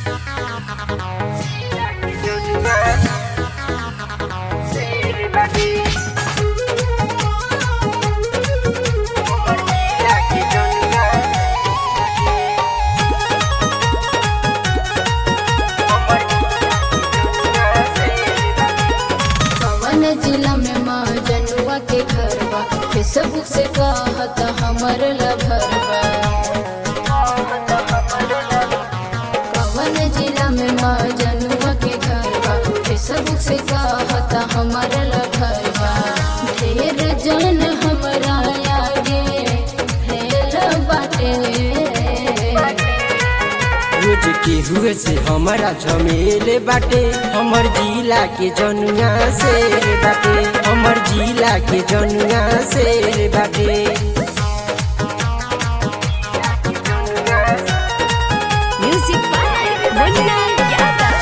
जिला में माँ जनुआ के घर बा, फेसबुक से कहत हमर लभरबा। कवन जिला में माँ जनुआ के घर बा, फेसबुक से कहत हमर लभरबा। ढेर जन हमरा आगे फैल बाटे, रोज के हुए से हमारा झमेले बाटे। हमर जिला के जनुआ से बाटे, हमर जिला के जनुआ से बाटे। Music by Munna Yadav.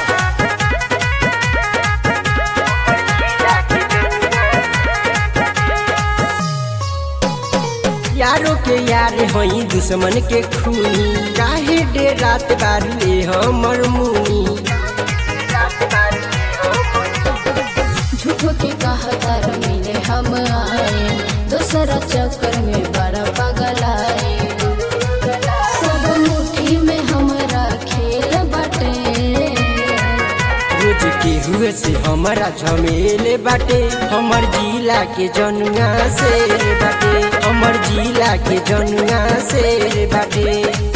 यारों के यार हई दुश्मन के खूनी, काहे डेरात बारुए हमर मुनी। झूठो के कहतार मिले हम आए, दोसरा चक्कर में बड़ा पागल आए। सब मुट्ठी में हमरा खेल बाटे, रोज के हुए से हमारा झमेले बाटे। हमर जिला के जनुआ से बाटे, हमर जिला के जनुआ से बाटे।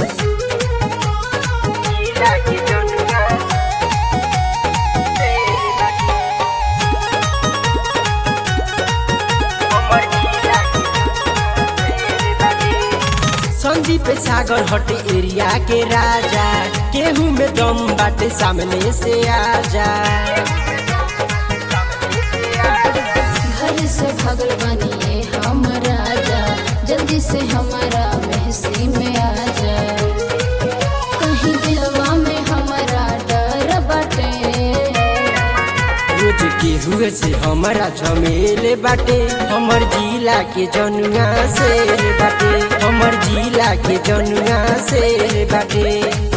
संदीप सागर हटे एरिया के राजा, केहू में दम बाटे सामने से आजा। घर से भागल बनिए हम राजा, जल्दी से हमारा महसी में आजा। कहीं दिलवा में हमारा डर बाटे, रोज के हुए से हमारा झमेले बाटे। हमर जिला के जनुआ से बाटे, हमर जिला के जनुआ से बाटे।